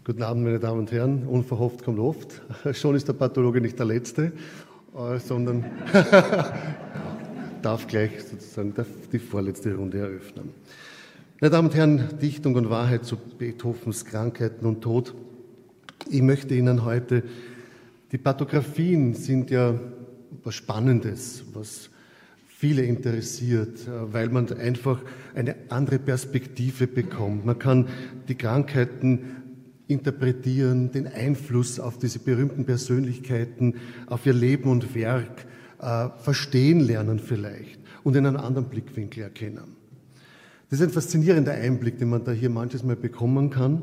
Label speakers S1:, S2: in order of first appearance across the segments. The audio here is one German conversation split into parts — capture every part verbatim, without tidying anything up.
S1: Guten Abend, meine Damen und Herren. Unverhofft kommt oft. Schon ist der Pathologe nicht der Letzte, äh, sondern darf gleich sozusagen die vorletzte Runde eröffnen. Meine Damen und Herren, Dichtung und Wahrheit zu Beethovens Krankheiten und Tod. Ich möchte Ihnen heute, die Pathografien sind ja was Spannendes, was viele interessiert, weil man einfach eine andere Perspektive bekommt. Man kann die Krankheiten interpretieren, den Einfluss auf diese berühmten Persönlichkeiten, auf ihr Leben und Werk äh, verstehen lernen vielleicht und in einem anderen Blickwinkel erkennen. Das ist ein faszinierender Einblick, den man da hier manches Mal bekommen kann.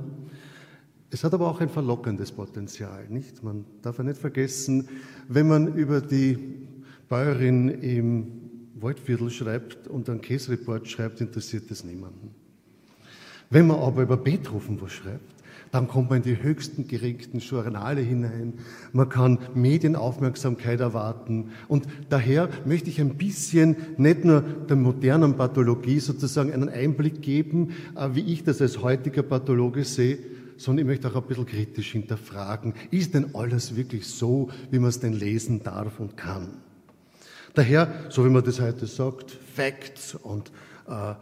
S1: Es hat aber auch ein verlockendes Potenzial, nicht? Man darf ja nicht vergessen, wenn man über die Bäuerin im Waldviertel schreibt und einen Käsereport schreibt, interessiert das niemanden. Wenn man aber über Beethoven was schreibt, dann kommt man in die höchsten gerenkten Journale hinein. Man kann Medienaufmerksamkeit erwarten. Und daher möchte ich ein bisschen nicht nur der modernen Pathologie sozusagen einen Einblick geben, wie ich das als heutiger Pathologe sehe, sondern ich möchte auch ein bisschen kritisch hinterfragen. Ist denn alles wirklich so, wie man es denn lesen darf und kann? Daher, so wie man das heute sagt, Facts und äh,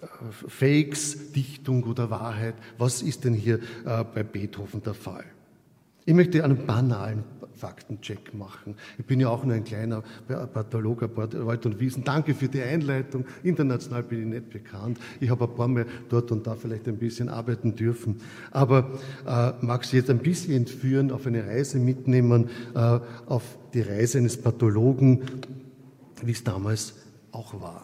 S1: Fakes, Dichtung oder Wahrheit, was ist denn hier äh, bei Beethoven der Fall? Ich möchte einen banalen Faktencheck machen. Ich bin ja auch nur ein kleiner Pathologe, Wald und Wiesen. Danke für die Einleitung. International bin ich nicht bekannt. Ich habe ein paar Mal dort und da vielleicht ein bisschen arbeiten dürfen. Aber äh, mag Sie jetzt ein bisschen entführen, auf eine Reise mitnehmen, äh, auf die Reise eines Pathologen, wie es damals auch war.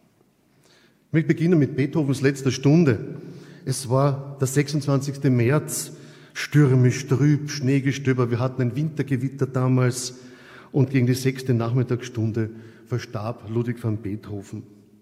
S1: Ich möchte beginnen mit Beethovens letzter Stunde. Es war der sechsundzwanzigster März, stürmisch, trüb, Schneegestöber. Wir hatten ein Wintergewitter damals und gegen die sechste Nachmittagsstunde verstarb Ludwig van Beethoven.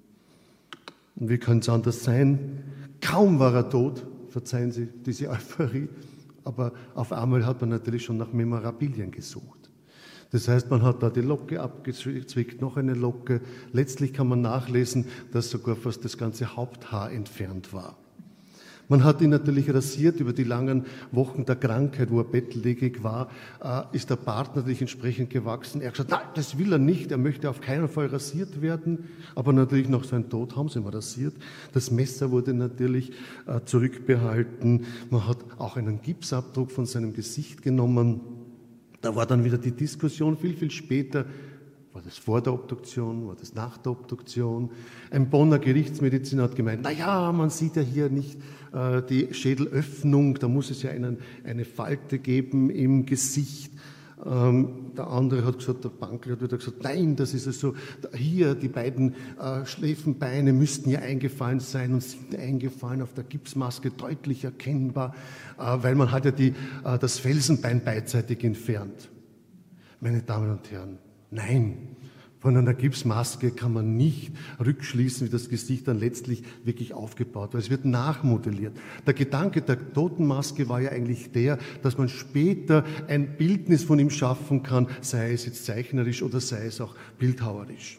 S1: Und wie kann es anders sein? Kaum war er tot, verzeihen Sie diese Euphorie, aber auf einmal hat man natürlich schon nach Memorabilien gesucht. Das heißt, man hat da die Locke abgezwickt, noch eine Locke. Letztlich kann man nachlesen, dass sogar fast das ganze Haupthaar entfernt war. Man hat ihn natürlich rasiert über die langen Wochen der Krankheit, wo er bettlägerig war, äh, ist der Bart natürlich entsprechend gewachsen. Er hat gesagt, nein, das will er nicht, er möchte auf keinen Fall rasiert werden. Aber natürlich nach seinem Tod haben sie ihn rasiert. Das Messer wurde natürlich äh, zurückbehalten. Man hat auch einen Gipsabdruck von seinem Gesicht genommen. Da war dann wieder die Diskussion viel, viel später, war das vor der Obduktion, war das nach der Obduktion. Ein Bonner Gerichtsmediziner hat gemeint, na ja, man sieht ja hier nicht äh, die Schädelöffnung, da muss es ja einen, eine Falte geben im Gesicht. Ähm, der andere hat gesagt, der Bankel hat wieder gesagt, nein, das ist also, hier die beiden äh, Schläfenbeine müssten ja eingefallen sein und sind eingefallen, auf der Gipsmaske deutlich erkennbar, äh, weil man hat ja die, äh, das Felsenbein beidseitig entfernt. Meine Damen und Herren, nein, von einer Gipsmaske kann man nicht rückschließen, wie das Gesicht dann letztlich wirklich aufgebaut wird. Es wird nachmodelliert. Der Gedanke der Totenmaske war ja eigentlich der, dass man später ein Bildnis von ihm schaffen kann, sei es jetzt zeichnerisch oder sei es auch bildhauerisch.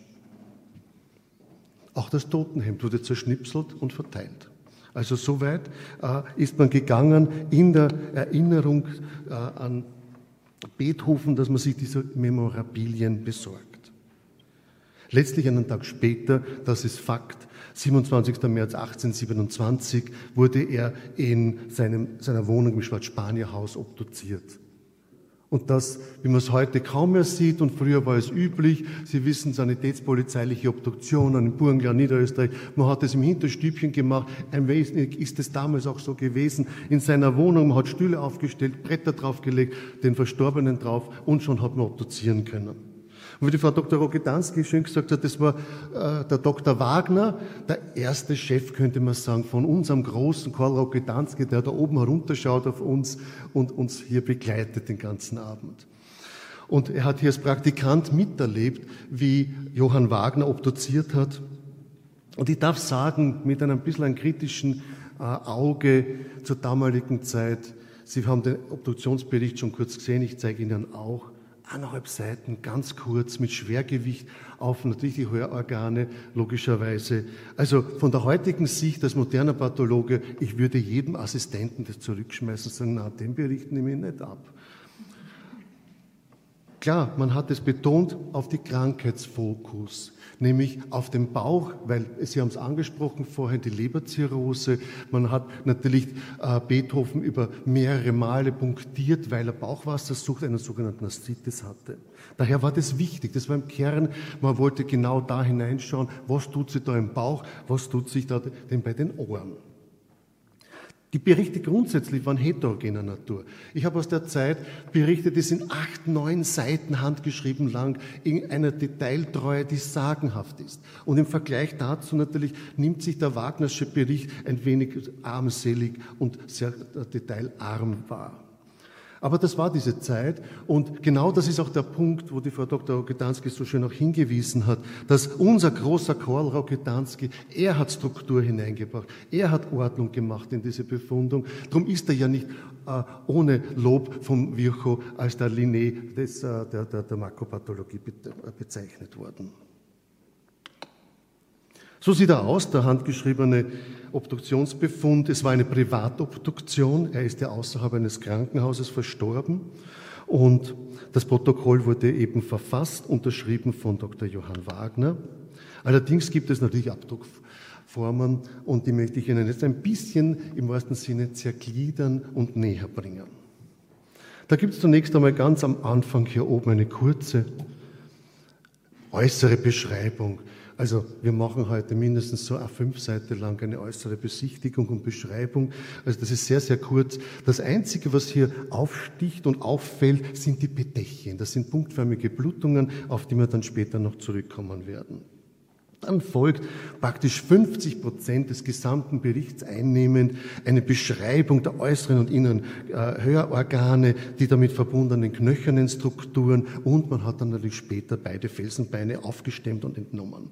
S1: Auch das Totenhemd wurde zerschnipselt und verteilt. Also soweit äh, ist man gegangen in der Erinnerung äh, an Beethoven, dass man sich diese Memorabilien besorgt. Letztlich einen Tag später, das ist Fakt, siebenundzwanzigster März achtzehnhundertsiebenundzwanzig, wurde er in seinem, seiner Wohnung im Schwarzspanierhaus obduziert. Und das, wie man es heute kaum mehr sieht, und früher war es üblich, Sie wissen, sanitätspolizeiliche Obduktionen in Burgenland, Niederösterreich, man hat es im Hinterstübchen gemacht, ein wenig ist es damals auch so gewesen, in seiner Wohnung, man hat Stühle aufgestellt, Bretter draufgelegt, den Verstorbenen drauf und schon hat man obduzieren können. Und wie die Frau Doktor Rogedanski schön gesagt hat, das war äh, der Doktor Wagner, der erste Chef, könnte man sagen, von unserem großen Karl Rogedanski, der da oben herunterschaut auf uns und uns hier begleitet den ganzen Abend. Und er hat hier als Praktikant miterlebt, wie Johann Wagner obduziert hat. Und ich darf sagen, mit einem bisschen einem kritischen äh, Auge zur damaligen Zeit, Sie haben den Obduktionsbericht schon kurz gesehen, ich zeige Ihnen auch, eineinhalb Seiten, ganz kurz, mit Schwergewicht auf natürlich die Hörorgane, logischerweise. Also von der heutigen Sicht als moderner Pathologe, ich würde jedem Assistenten das zurückschmeißen und sagen, na, den Bericht nehme ich nicht ab. Klar, man hat es betont auf die Krankheitsfokus, nämlich auf den Bauch, weil Sie haben es angesprochen vorhin, die Leberzirrhose. Man hat natürlich äh, Beethoven über mehrere Male punktiert, weil er Bauchwassersucht, einen sogenannten Aszites hatte. Daher war das wichtig, das war im Kern, man wollte genau da hineinschauen, was tut sich da im Bauch, was tut sich da denn bei den Ohren. Die Berichte grundsätzlich waren heterogener Natur. Ich habe aus der Zeit Berichte, die sind acht, neun Seiten handgeschrieben lang, in einer Detailtreue, die sagenhaft ist. Und im Vergleich dazu natürlich nimmt sich der Wagnersche Bericht ein wenig armselig und sehr detailarm wahr. Aber das war diese Zeit und genau das ist auch der Punkt, wo die Frau Doktor Rokitansky so schön auch hingewiesen hat, dass unser großer Karl Rokitansky, er hat Struktur hineingebracht, er hat Ordnung gemacht in diese Befundung. Darum ist er ja nicht äh, ohne Lob vom Virchow als der Linné des, äh, der, der, der Makropathologie be bezeichnet worden. So sieht er aus, der handgeschriebene Obduktionsbefund. Es war eine Privatobduktion. Er ist ja außerhalb eines Krankenhauses verstorben. Und das Protokoll wurde eben verfasst, unterschrieben von Doktor Johann Wagner. Allerdings gibt es natürlich Abdruckformen und die möchte ich Ihnen jetzt ein bisschen im wahrsten Sinne zergliedern und näher bringen. Da gibt es zunächst einmal ganz am Anfang hier oben eine kurze äußere Beschreibung. Also wir machen heute mindestens so eine fünf Seiten lang eine äußere Besichtigung und Beschreibung. Also das ist sehr, sehr kurz. Das Einzige, was hier aufsticht und auffällt, sind die Petechien. Das sind punktförmige Blutungen, auf die wir dann später noch zurückkommen werden. Dann folgt praktisch fünfzig Prozent des gesamten Berichts einnehmend eine Beschreibung der äußeren und inneren äh, Hörorgane, die damit verbundenen knöchernen Strukturen und man hat dann natürlich später beide Felsenbeine aufgestemmt und entnommen.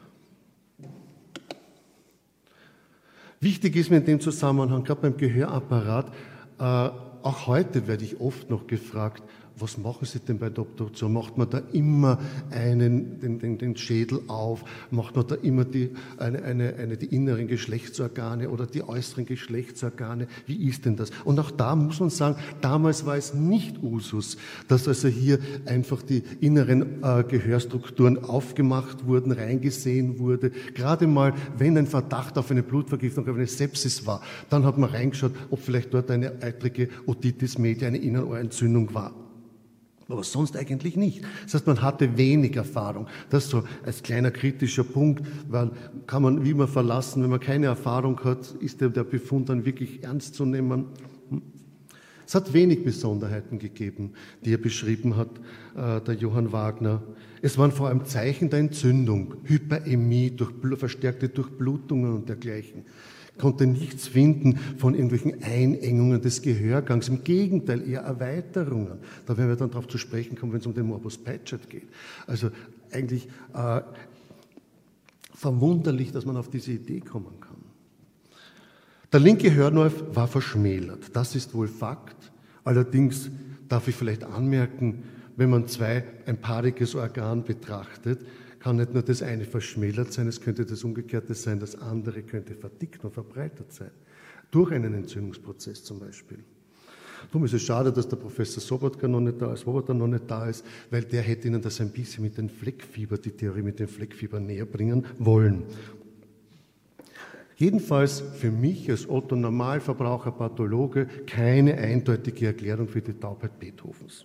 S1: Wichtig ist mir in dem Zusammenhang, gerade beim Gehörapparat, äh, auch heute werde ich oft noch gefragt, was machen Sie denn bei der Obduktion? Macht man da immer einen, den, den, den Schädel auf? Macht man da immer die, eine, eine, eine, die inneren Geschlechtsorgane oder die äußeren Geschlechtsorgane? Wie ist denn das? Und auch da muss man sagen, damals war es nicht Usus, dass also hier einfach die inneren äh, Gehörstrukturen aufgemacht wurden, reingesehen wurde. Gerade mal, wenn ein Verdacht auf eine Blutvergiftung, auf eine Sepsis war, dann hat man reingeschaut, ob vielleicht dort eine eitrige Otitis media, eine Innenohrentzündung war. Aber sonst eigentlich nicht. Das heißt, man hatte wenig Erfahrung. Das so als kleiner kritischer Punkt, weil kann man wie immer verlassen, wenn man keine Erfahrung hat, ist der, der Befund dann wirklich ernst zu nehmen. Es hat wenig Besonderheiten gegeben, die er beschrieben hat, äh, der Johann Wagner. Es waren vor allem Zeichen der Entzündung, Hyperämie, durch, verstärkte Durchblutungen und dergleichen. Konnte nichts finden von irgendwelchen Einengungen des Gehörgangs. Im Gegenteil, eher Erweiterungen. Da werden wir dann darauf zu sprechen kommen, wenn es um den Morbus Paget geht. Also eigentlich äh, verwunderlich, dass man auf diese Idee kommen kann. Der linke Hörnerv war verschmälert. Das ist wohl Fakt. Allerdings darf ich vielleicht anmerken, wenn man zwei ein paariges Organ betrachtet, kann nicht nur das eine verschmälert sein, es könnte das Umgekehrte sein, das andere könnte verdickt und verbreitert sein. Durch einen Entzündungsprozess zum Beispiel. Darum ist es schade, dass der Professor Sobotka noch nicht da ist, Wobotka noch nicht da ist, weil der hätte Ihnen das ein bisschen mit dem Fleckfieber, die Theorie mit dem Fleckfieber näher bringen wollen. Jedenfalls für mich als Otto-Normalverbraucher, Pathologe, keine eindeutige Erklärung für die Taubheit Beethovens.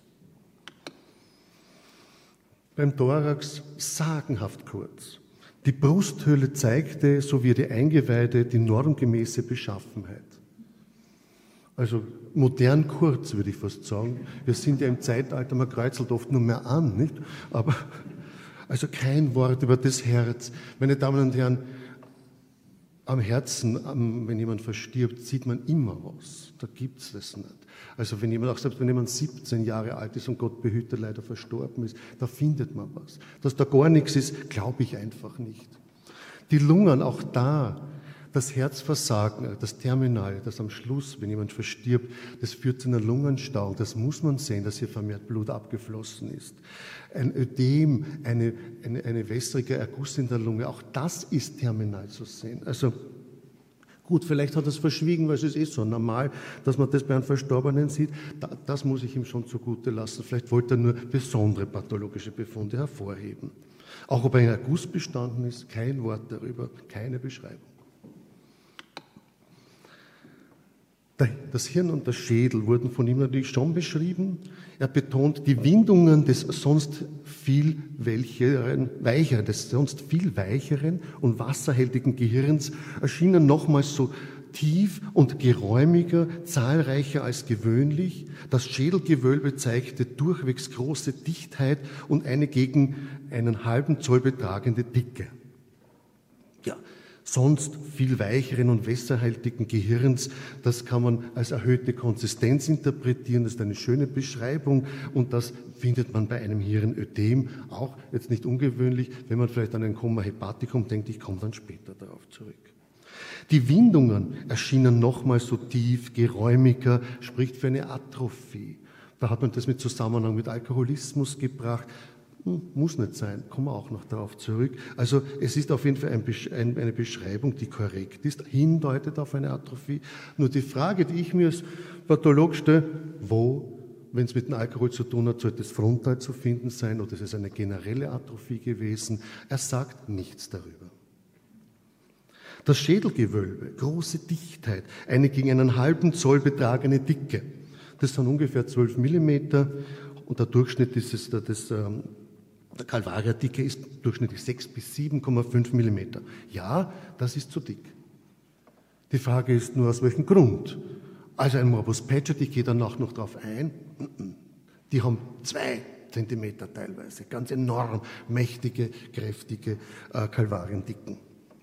S1: Beim Thorax sagenhaft kurz. Die Brusthöhle zeigte, so wie die Eingeweide, die normgemäße Beschaffenheit. Also modern kurz, würde ich fast sagen. Wir sind ja im Zeitalter, man kreuzelt oft nur mehr an, nicht? Aber also kein Wort über das Herz. Meine Damen und Herren, am Herzen, am, wenn jemand verstirbt, sieht man immer was. Da gibt es das nicht. Also wenn jemand, auch selbst wenn jemand siebzehn Jahre alt ist und Gott behüte leider verstorben ist, da findet man was. Dass da gar nichts ist, glaube ich einfach nicht. Die Lungen, auch da, Das Herzversagen, das Terminal, das am Schluss, wenn jemand verstirbt, das führt zu einer Lungenstauung. Das muss man sehen, dass hier vermehrt Blut abgeflossen ist. Ein Ödem, eine, eine, eine wässrige Erguss in der Lunge, auch das ist terminal zu sehen. Also gut, vielleicht hat er es verschwiegen, weil es ist eh so normal, dass man das bei einem Verstorbenen sieht. Das muss ich ihm schon zugute lassen. Vielleicht wollte er nur besondere pathologische Befunde hervorheben. Auch ob ein Erguss bestanden ist, kein Wort darüber, keine Beschreibung. Das Hirn und der Schädel wurden von ihm natürlich schon beschrieben. Er betont, die Windungen des sonst viel weicheren, weicheren, des sonst viel weicheren und wasserhältigen Gehirns erschienen nochmals so tief und geräumiger, zahlreicher als gewöhnlich. Das Schädelgewölbe zeigte durchwegs große Dichtheit und eine gegen einen halben Zoll betragende Dicke. Ja, sonst viel weicheren und wasserhaltigen Gehirns, das kann man als erhöhte Konsistenz interpretieren, das ist eine schöne Beschreibung und das findet man bei einem Hirnödem auch jetzt nicht ungewöhnlich, wenn man vielleicht an ein Coma hepaticum denkt, ich komme dann später darauf zurück. Die Windungen erschienen nochmals so tief, geräumiger, spricht für eine Atrophie. Da hat man das mit Zusammenhang mit Alkoholismus gebracht. Hm, muss nicht sein, kommen wir auch noch darauf zurück. Also es ist auf jeden Fall ein, ein, eine Beschreibung, die korrekt ist, hindeutet auf eine Atrophie. Nur die Frage, die ich mir als Patholog stelle, wo, wenn es mit dem Alkohol zu tun hat, sollte es frontal zu finden sein oder ist es eine generelle Atrophie gewesen? Er sagt nichts darüber. Das Schädelgewölbe, große Dichtheit, eine gegen einen halben Zoll betragene Dicke. Das sind ungefähr zwölf Millimeter und der Durchschnitt ist es, das, ähm, der Calvaria-Dicke ist durchschnittlich sechs bis sieben Komma fünf Millimeter. Ja, das ist zu dick. Die Frage ist nur, aus welchem Grund? Also ein Morbus Paget, ich gehe danach noch darauf ein, die haben zwei Zentimeter teilweise, ganz enorm mächtige, kräftige äh, Calvariendicken.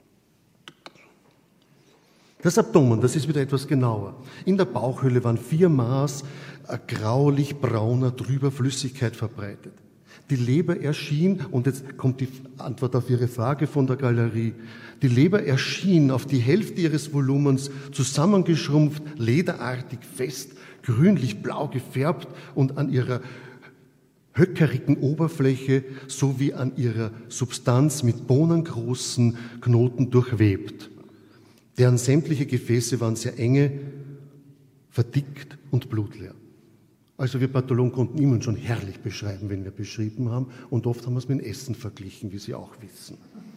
S1: Das Abdomen, das ist wieder etwas genauer. In der Bauchhöhle waren vier Maß graulich-brauner, trüber Flüssigkeit verbreitet. Die Leber erschien, und jetzt kommt die Antwort auf Ihre Frage von der Galerie, die Leber erschien auf die Hälfte ihres Volumens zusammengeschrumpft, lederartig fest, grünlich-blau gefärbt und an ihrer höckerigen Oberfläche sowie an ihrer Substanz mit bohnengroßen Knoten durchwebt. Deren sämtliche Gefäße waren sehr enge, verdickt und blutleer. Also wir Pathologen konnten immer schon herrlich beschreiben, wenn wir beschrieben haben. Und oft haben wir es mit dem Essen verglichen, wie Sie auch wissen.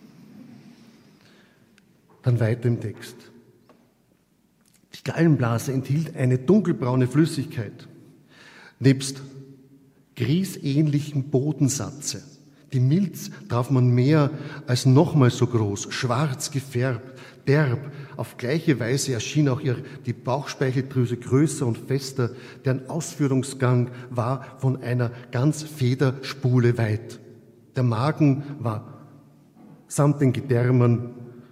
S1: Dann weiter im Text. Die Gallenblase enthielt eine dunkelbraune Flüssigkeit, nebst griesähnlichen Bodensatze. Die Milz traf man mehr als nochmal so groß, schwarz gefärbt, derb. Auf gleiche Weise erschien auch ihr, die Bauchspeicheldrüse größer und fester, deren Ausführungsgang war von einer ganz Federspule weit. Der Magen war samt den Gedärmen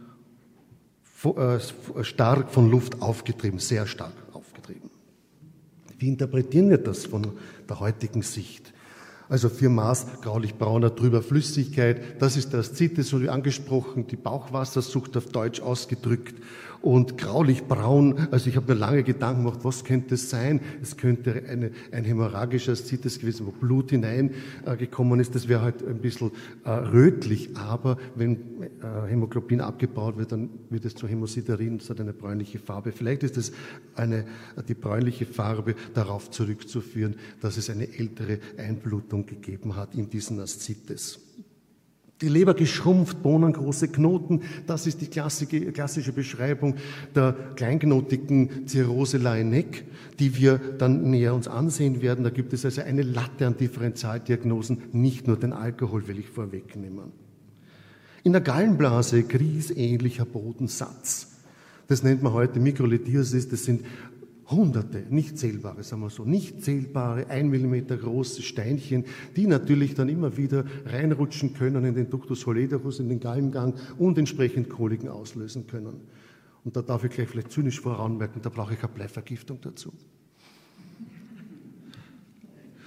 S1: stark von Luft aufgetrieben, sehr stark aufgetrieben. Wie interpretieren wir das von der heutigen Sicht? Also vier Maß graulich-brauner trüber Flüssigkeit, das ist der Aszites, so wie angesprochen, die Bauchwassersucht auf Deutsch ausgedrückt. Und graulich-braun, also ich habe mir lange Gedanken gemacht, was könnte es sein? Es könnte eine, ein hämorrhagischer Aszites gewesen, wo Blut hineingekommen äh, ist. Das wäre halt ein bisschen äh, rötlich, aber wenn äh, Hämoglobin abgebaut wird, dann wird es zu Hämosiderin, das hat eine bräunliche Farbe. Vielleicht ist es eine, die bräunliche Farbe darauf zurückzuführen, dass es eine ältere Einblutung gegeben hat in diesen Aszites. Die Leber geschrumpft, bohnengroße Knoten, das ist die klassische, klassische Beschreibung der kleinknotigen Zirrhose Laennec, die wir dann näher uns ansehen werden. Da gibt es also eine Latte an Differentialdiagnosen, nicht nur den Alkohol will ich vorwegnehmen. In der Gallenblase griesähnlicher Bodensatz. Das nennt man heute Mikrolithiasis, das sind Hunderte, nicht zählbare, sagen wir so, nicht zählbare, ein Millimeter große Steinchen, die natürlich dann immer wieder reinrutschen können in den Ductus soledorus, in den Gallengang und entsprechend Koliken auslösen können. Und da darf ich gleich vielleicht zynisch voranmerken, da brauche ich eine Bleivergiftung dazu.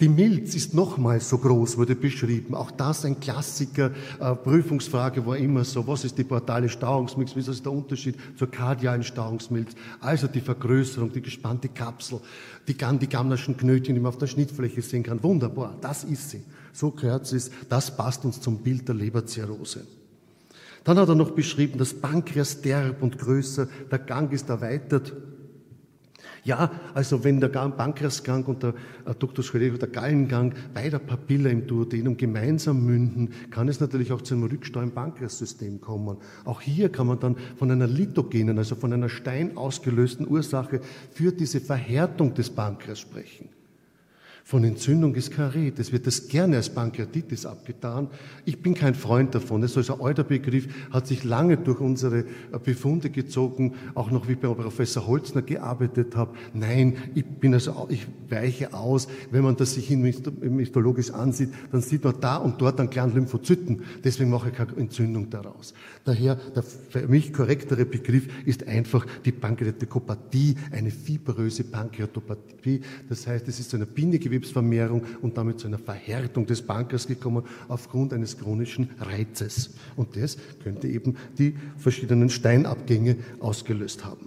S1: Die Milz ist nochmals so groß, wurde beschrieben. Auch das ein Klassiker. Äh, Prüfungsfrage war immer so, was ist die portale Stauungsmilz, was ist der Unterschied zur kardialen Stauungsmilz? Also die Vergrößerung, die gespannte Kapsel, die, die Gamnerschen Knötchen, die man auf der Schnittfläche sehen kann. Wunderbar, das ist sie. So gehört sie, das passt uns zum Bild der Leberzirrhose. Dann hat er noch beschrieben, das Pankreas derb und größer, der Gang ist erweitert. Ja, also wenn der Pankreasgang und der Ductus coeruleus, der Gallengang bei der Papilla im Duodenum gemeinsam münden, kann es natürlich auch zu einem Rückstau im Pankreassystem kommen. Auch hier kann man dann von einer litogenen, also von einer steinausgelösten Ursache für diese Verhärtung des Pankreas sprechen. Von Entzündung ist keine Rede. Es wird das gerne als Pankreatitis abgetan. Ich bin kein Freund davon. Das ist also ein alter Begriff, hat sich lange durch unsere Befunde gezogen, auch noch wie bei Professor Holzner gearbeitet habe. Nein, ich bin also, ich weiche aus. Wenn man das sich histologisch ansieht, dann sieht man da und dort einen kleinen Lymphozyten. Deswegen mache ich keine Entzündung daraus. Daher, der für mich korrektere Begriff ist einfach die Pankreatikopathie, eine fibröse Pankreatopathie. Das heißt, es ist zu einer Bindegewebsvermehrung und damit zu einer Verhärtung des Pankreas gekommen aufgrund eines chronischen Reizes. Und das könnte eben die verschiedenen Steinabgänge ausgelöst haben.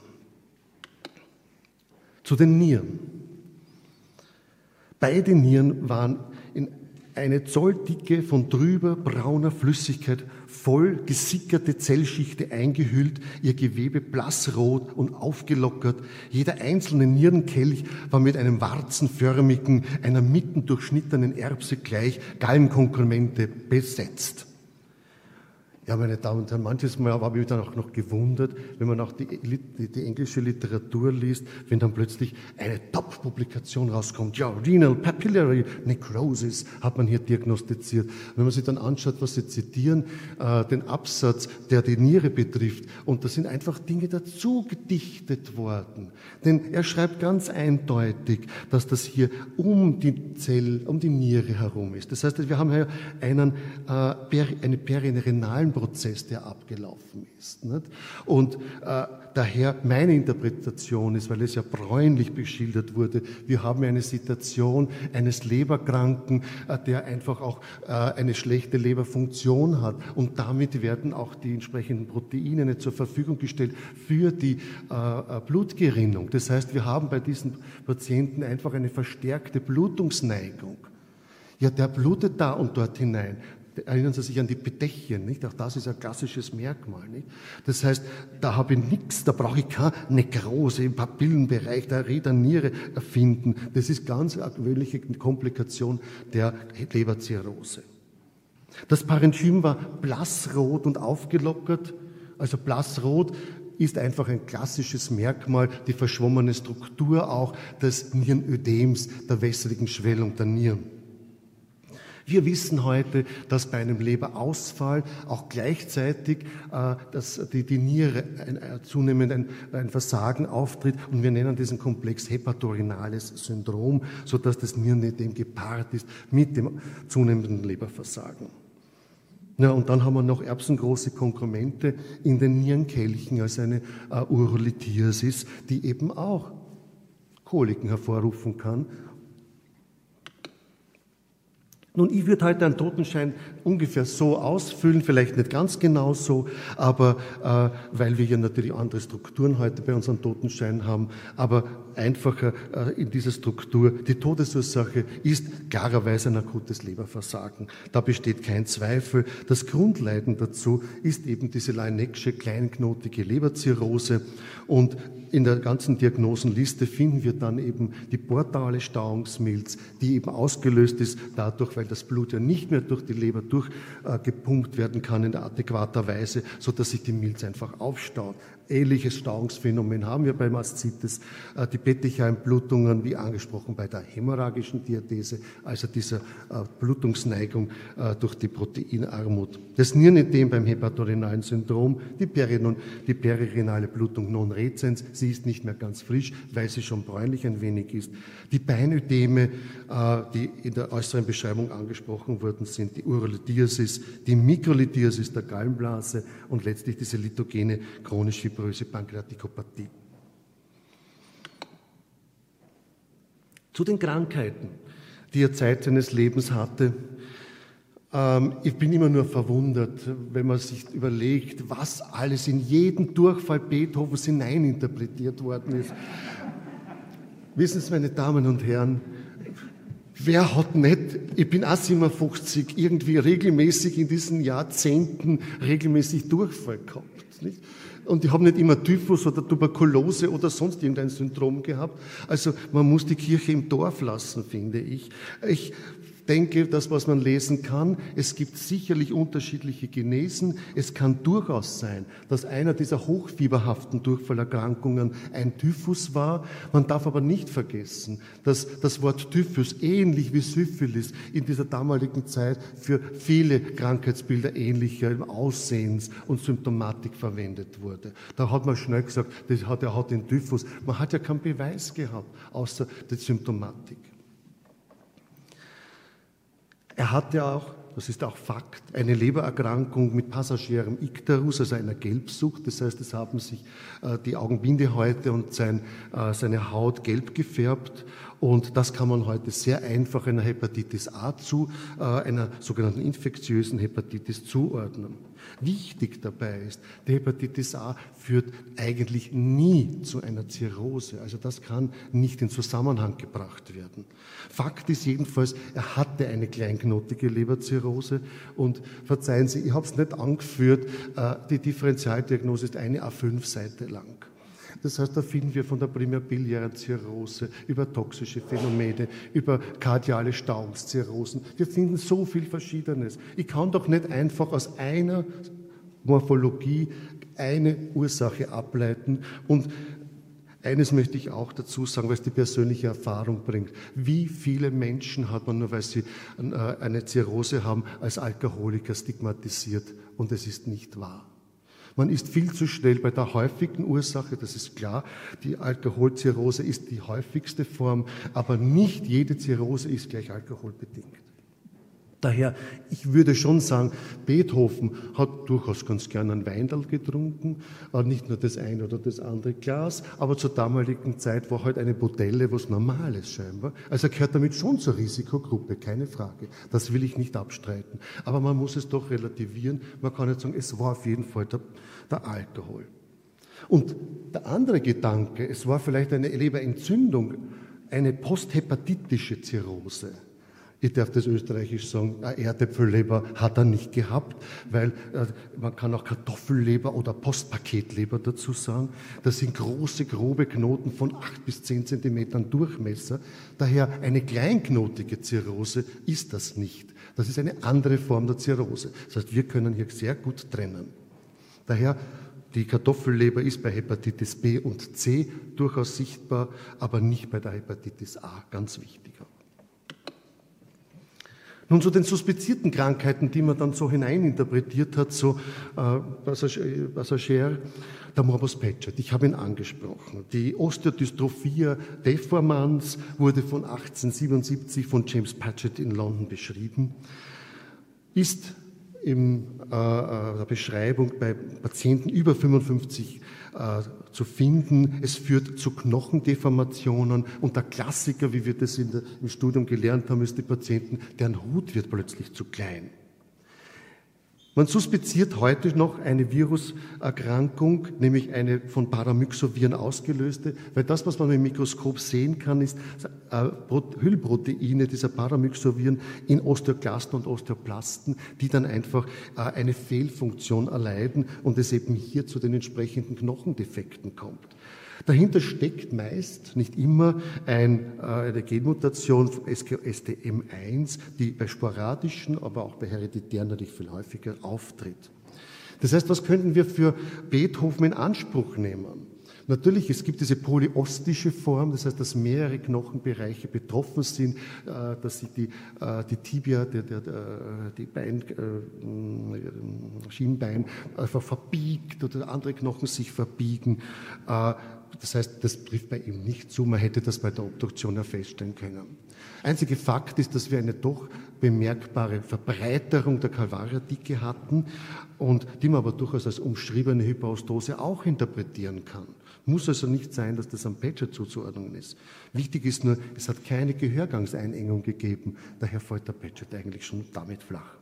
S1: Zu den Nieren. Beide Nieren waren in eine Zolldicke von trüber, brauner Flüssigkeit, voll gesickerte Zellschichte eingehüllt, ihr Gewebe blassrot und aufgelockert. Jeder einzelne Nierenkelch war mit einem warzenförmigen, einer mitten durchschnittenen Erbse gleich Gallenkonkurmente besetzt. Ja, meine Damen und Herren, manches Mal habe ich mich dann auch noch gewundert, wenn man auch die, die, die englische Literatur liest, wenn dann plötzlich eine Top-Publikation rauskommt. Ja, Renal Papillary Necrosis hat man hier diagnostiziert. Wenn man sich dann anschaut, was sie zitieren, äh, den Absatz, der die Niere betrifft, und da sind einfach Dinge dazu gedichtet worden. Denn er schreibt ganz eindeutig, dass das hier um die Zell, um die Niere herum ist. Das heißt, wir haben hier einen, äh, peri, eine perinerenalen Prozess, der abgelaufen ist. Nicht? Und äh, daher meine Interpretation ist, weil es ja bräunlich beschildert wurde, wir haben eine Situation eines Leberkranken, äh, der einfach auch äh, eine schlechte Leberfunktion hat, und damit werden auch die entsprechenden Proteine nicht zur Verfügung gestellt für die äh, Blutgerinnung. Das heißt, wir haben bei diesen Patienten einfach eine verstärkte Blutungsneigung. Ja, der blutet da und dort hinein. Erinnern Sie sich an die Petechien, nicht? Auch das ist ein klassisches Merkmal, nicht? Das heißt, da habe ich nichts, da brauche ich keine Nekrose im Papillenbereich der Räder Niere erfinden. Das ist ganz eine gewöhnliche Komplikation der Leberzirrhose. Das Parenchym war blassrot und aufgelockert. Also blassrot ist einfach ein klassisches Merkmal, die verschwommene Struktur auch des Nierenödems, der wässrigen Schwellung der Nieren. Wir wissen heute, dass bei einem Leberausfall auch gleichzeitig äh, dass die, die Niere ein, ein, zunehmend ein, ein Versagen auftritt, und wir nennen diesen Komplex hepatorenales Syndrom, sodass das Nierenödem gepaart ist mit dem zunehmenden Leberversagen. Ja, und dann haben wir noch erbsengroße Konkremente in den Nierenkelchen, also eine äh, Urolithiasis, die eben auch Koliken hervorrufen kann. Nun, ich würde heute einen Totenschein ungefähr so ausfüllen, vielleicht nicht ganz genau so, aber äh, weil wir ja natürlich andere Strukturen heute bei unseren Totenscheinen haben, aber einfacher äh, in dieser Struktur. Die Todesursache ist klarerweise ein akutes Leberversagen. Da besteht kein Zweifel. Das Grundleiden dazu ist eben diese Leyneck'sche kleinknotige Leberzirrhose, und in der ganzen Diagnosenliste finden wir dann eben die portale Stauungsmilz, die eben ausgelöst ist dadurch, weil das Blut ja nicht mehr durch die Leber durchgepumpt äh, werden kann in adäquater Weise, sodass sich die Milz einfach aufstaut. Ähnliches Stauungsphänomen haben wir beim Aszites, äh, die Petecheinblutungen, wie angesprochen bei der hämorrhagischen Diathese, also dieser äh, Blutungsneigung äh, durch die Proteinarmut. Das Nierenödem beim hepatorenalen Syndrom, die, Perinon, die perirenale Blutung non recens, sie ist nicht mehr ganz frisch, weil sie schon bräunlich ein wenig ist. Die Beinödeme, äh, die in der äußeren Beschreibung angesprochen worden sind, die Urolithiasis, die Mikrolithiasis der Gallenblase und letztlich diese litogene chronische fibröse Pankreatikopathie. Zu den Krankheiten. die er Zeit seines Lebens hatte. Ähm, ich bin immer nur verwundert, wenn man sich überlegt, was alles in jeden Durchfall Beethovens hineininterpretiert worden ist. Wissen Sie, meine Damen und Herren, wer hat nicht, ich bin auch siebenundfünfzig, irgendwie regelmäßig in diesen Jahrzehnten regelmäßig Durchfall gehabt, nicht? Und ich habe nicht immer Typhus oder Tuberkulose oder sonst irgendein Syndrom gehabt. Also man muss die Kirche im Dorf lassen, finde ich. Ich denke, das, was man lesen kann, es gibt sicherlich unterschiedliche Genesen. Es kann durchaus sein, dass einer dieser hochfieberhaften Durchfallerkrankungen ein Typhus war. Man darf aber nicht vergessen, dass das Wort Typhus ähnlich wie Syphilis in dieser damaligen Zeit für viele Krankheitsbilder ähnlicher Aussehens und Symptomatik verwendet wurde. Da hat man schnell gesagt, das hat, er hat den Typhus. Man hat ja keinen Beweis gehabt, außer die Symptomatik. Er hatte auch, das ist auch Fakt, eine Lebererkrankung mit passagierem Ikterus, also einer Gelbsucht. Das heißt, es haben sich äh, die Augenbindehäute und sein, äh, seine Haut gelb gefärbt. Und das kann man heute sehr einfach einer Hepatitis A zu, äh, einer sogenannten infektiösen Hepatitis zuordnen. Wichtig dabei ist, die Hepatitis A führt eigentlich nie zu einer Zirrhose. Also das kann nicht in Zusammenhang gebracht werden. Fakt ist jedenfalls, er hatte eine kleinknotige Leberzirrhose und verzeihen Sie, ich habe es nicht angeführt, äh, die Differentialdiagnose ist eine A fünf Seite lang. Das heißt, da finden wir von der primärbiliären Zirrhose über toxische Phänomene, über kardiale Stauungszirrhosen. Wir finden so viel Verschiedenes. Ich kann doch nicht einfach aus einer Morphologie eine Ursache ableiten. Und eines möchte ich auch dazu sagen, weil es die persönliche Erfahrung bringt. Wie viele Menschen hat man, nur weil sie eine Zirrhose haben, als Alkoholiker stigmatisiert? Und es ist nicht wahr. Man ist viel zu schnell bei der häufigen Ursache, das ist klar, die Alkoholzirrhose ist die häufigste Form, aber nicht jede Zirrhose ist gleich alkoholbedingt. Daher, ich würde schon sagen, Beethoven hat durchaus ganz gern einen Weinderl getrunken, nicht nur das eine oder das andere Glas, aber zur damaligen Zeit war halt eine Botelle was Normales scheinbar. Also er gehört damit schon zur Risikogruppe, keine Frage. Das will ich nicht abstreiten. Aber man muss es doch relativieren. Man kann nicht sagen, es war auf jeden Fall der, der Alkohol. Und der andere Gedanke, es war vielleicht eine Leberentzündung, eine posthepatitische Zirrhose. Ich darf das österreichisch sagen, eine Erdäpfelleber hat er nicht gehabt, weil äh, man kann auch Kartoffelleber oder Postpaketleber dazu sagen. Das sind große, grobe Knoten von acht bis zehn Zentimetern Durchmesser. Daher eine kleinknotige Zirrhose ist das nicht. Das ist eine andere Form der Zirrhose. Das heißt, wir können hier sehr gut trennen. Daher, die Kartoffelleber ist bei Hepatitis B und C durchaus sichtbar, aber nicht bei der Hepatitis A, ganz wichtiger. Nun zu den suspizierten Krankheiten, die man dann so hineininterpretiert hat, so äh, Passagier, der Morbus Paget, ich habe ihn angesprochen. Die Osteodystrophia deformans wurde von achtzehnhundertsiebenundsiebzig von James Paget in London beschrieben, ist in äh, der Beschreibung bei Patienten über fünfundfünfzig äh, zu finden. Es führt zu Knochendeformationen und der Klassiker, wie wir das in der, im Studium gelernt haben, ist die Patienten, deren Hut wird plötzlich zu klein. Man suspiziert heute noch eine Viruserkrankung, nämlich eine von Paramyxoviren ausgelöste, weil das, was man mit dem Mikroskop sehen kann, ist äh, Hüllproteine dieser Paramyxoviren in Osteoklasten und Osteoplasten, die dann einfach äh, eine Fehlfunktion erleiden und es eben hier zu den entsprechenden Knochendefekten kommt. Dahinter steckt meist, nicht immer, ein, äh, eine Genmutation von S T M eins, die bei sporadischen, aber auch bei hereditären natürlich viel häufiger auftritt. Das heißt, was könnten wir für Beethoven in Anspruch nehmen? Natürlich, es gibt diese polyostische Form, das heißt, dass mehrere Knochenbereiche betroffen sind, dass sich die, die Tibia, die, die, die Bein, Schienbein einfach verbiegt oder andere Knochen sich verbiegen. Das heißt, das trifft bei ihm nicht zu, man hätte das bei der Obduktion ja feststellen können. Einziger Fakt ist, dass wir eine doch bemerkbare Verbreiterung der Calvaria-Dicke hatten und die man aber durchaus als umschriebene Hyperostose auch interpretieren kann. Muss also nicht sein, dass das am Petscher zuzuordnen ist. Wichtig ist nur, es hat keine Gehörgangseinengung gegeben. Daher fällt der Petscher eigentlich schon damit flach.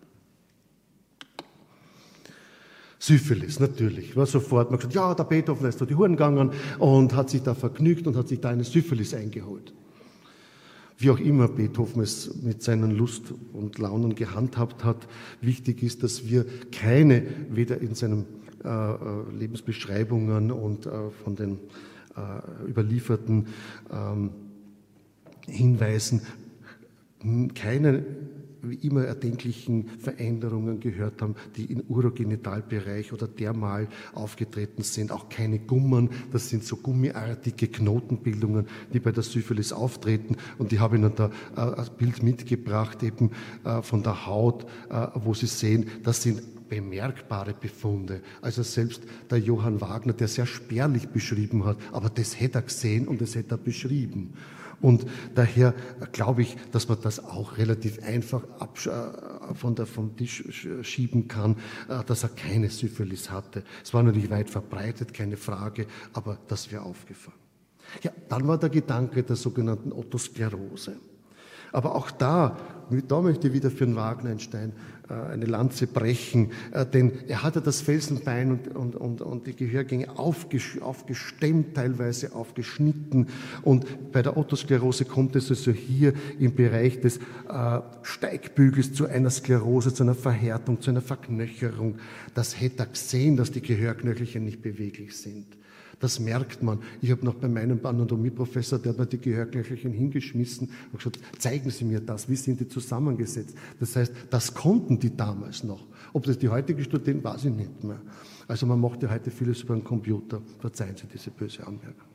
S1: Syphilis, natürlich. War sofort, man hat gesagt, ja, der Beethoven ist da die Huren gegangen und hat sich da vergnügt und hat sich da eine Syphilis eingeholt. Wie auch immer Beethoven es mit seinen Lust und Launen gehandhabt hat, wichtig ist, dass wir keine, weder in seinen äh, Lebensbeschreibungen und äh, von den äh, überlieferten ähm, Hinweisen keine wie immer erdenklichen Veränderungen gehört haben, die im Urogenitalbereich oder dermal aufgetreten sind. Auch keine Gummern, das sind so gummiartige Knotenbildungen, die bei der Syphilis auftreten. Und ich habe Ihnen da äh, ein Bild mitgebracht, eben äh, von der Haut, äh, wo Sie sehen, das sind bemerkbare Befunde. Also selbst der Johann Wagner, der sehr spärlich beschrieben hat, aber das hätte er gesehen und das hätte er beschrieben. Und daher glaube ich, dass man das auch relativ einfach von der, vom Tisch schieben kann, dass er keine Syphilis hatte. Es war natürlich weit verbreitet, keine Frage, aber das wäre aufgefallen. Ja, dann war der Gedanke der sogenannten Otosklerose. Aber auch da, da möchte ich wieder für den Wagner-Einstein äh, eine Lanze brechen, äh, denn er hatte das Felsenbein und, und, und, und die Gehörgänge aufges aufgestemmt, teilweise aufgeschnitten. Und bei der Otosklerose kommt es also hier im Bereich des äh, Steigbügels zu einer Sklerose, zu einer Verhärtung, zu einer Verknöcherung. Das hätte er gesehen, dass die Gehörknöchelchen nicht beweglich sind. Das merkt man. Ich habe noch bei meinem Anatomieprofessor, der hat mir die Gehörknöchelchen hingeschmissen und gesagt, zeigen Sie mir das, wie sind die zusammengesetzt? Das heißt, das konnten die damals noch. Ob das die heutigen Studenten, weiß ich nicht mehr. Also man macht ja heute vieles über den Computer. Verzeihen Sie diese böse Anmerkung.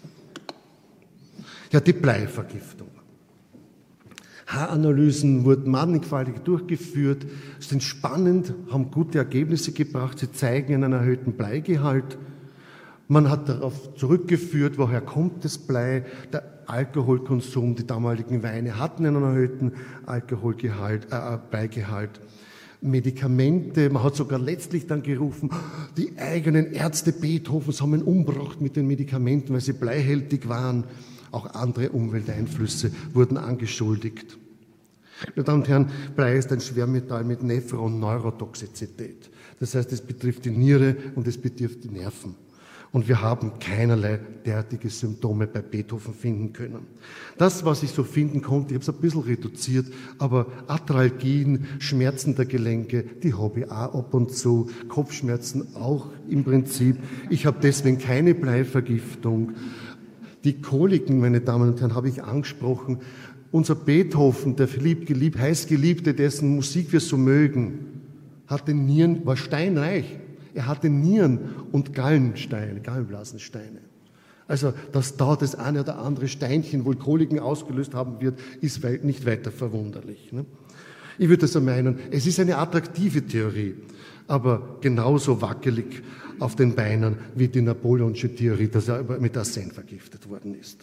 S1: Ja, die Bleivergiftung. Haaranalysen wurden mannigfaltig durchgeführt, sind spannend, haben gute Ergebnisse gebracht, sie zeigen einen erhöhten Bleigehalt. Man hat darauf zurückgeführt, woher kommt das Blei, der Alkoholkonsum, die damaligen Weine hatten einen erhöhten Alkoholgehalt, äh, Bleigehalt. Medikamente, man hat sogar letztlich dann gerufen, die eigenen Ärzte Beethovens haben ihn umgebracht mit den Medikamenten, weil sie bleihältig waren. Auch andere Umwelteinflüsse wurden angeschuldigt. Meine Damen und Herren, Blei ist ein Schwermetall mit Nephro- und Neurotoxizität. Das heißt, es betrifft die Niere und es betrifft die Nerven. Und wir haben keinerlei derartige Symptome bei Beethoven finden können. Das, was ich so finden konnte, ich habe es ein bisschen reduziert, aber Arthralgien, Schmerzen der Gelenke, die habe ich auch ab und zu, Kopfschmerzen auch im Prinzip. Ich habe deswegen keine Bleivergiftung. Die Koliken, meine Damen und Herren, habe ich angesprochen. Unser Beethoven, der verliebt, geliebt, heiß Geliebte, dessen Musik wir so mögen, hatte Nieren, war steinreich. Er hatte Nieren- und Gallensteine, Gallenblasensteine. Also, dass da das eine oder andere Steinchen wohl Koliken ausgelöst haben wird, ist nicht weiter verwunderlich. Ne? Ich würde so meinen, es ist eine attraktive Theorie, aber genauso wackelig auf den Beinen wie die Napoleonsche Theorie, dass er mit Arsen vergiftet worden ist.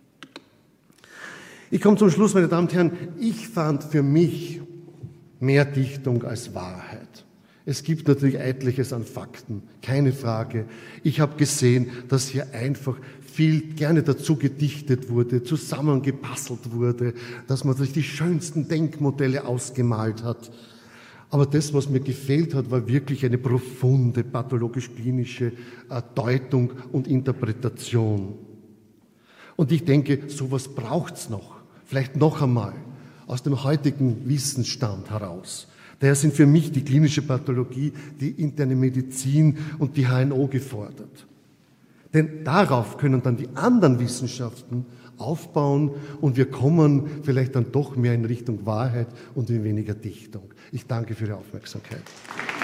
S1: Ich komme zum Schluss, meine Damen und Herren. Ich fand für mich mehr Dichtung als Wahrheit. Es gibt natürlich etliches an Fakten, keine Frage. Ich habe gesehen, dass hier einfach viel gerne dazu gedichtet wurde, zusammengebastelt wurde, dass man sich die schönsten Denkmodelle ausgemalt hat. Aber das, was mir gefehlt hat, war wirklich eine profunde pathologisch-klinische Deutung und Interpretation. Und ich denke, sowas braucht's noch. Vielleicht noch einmal aus dem heutigen Wissensstand heraus. Daher sind für mich die klinische Pathologie, die interne Medizin und die H N O gefordert. Denn darauf können dann die anderen Wissenschaften aufbauen und wir kommen vielleicht dann doch mehr in Richtung Wahrheit und in weniger Dichtung. Ich danke für Ihre Aufmerksamkeit.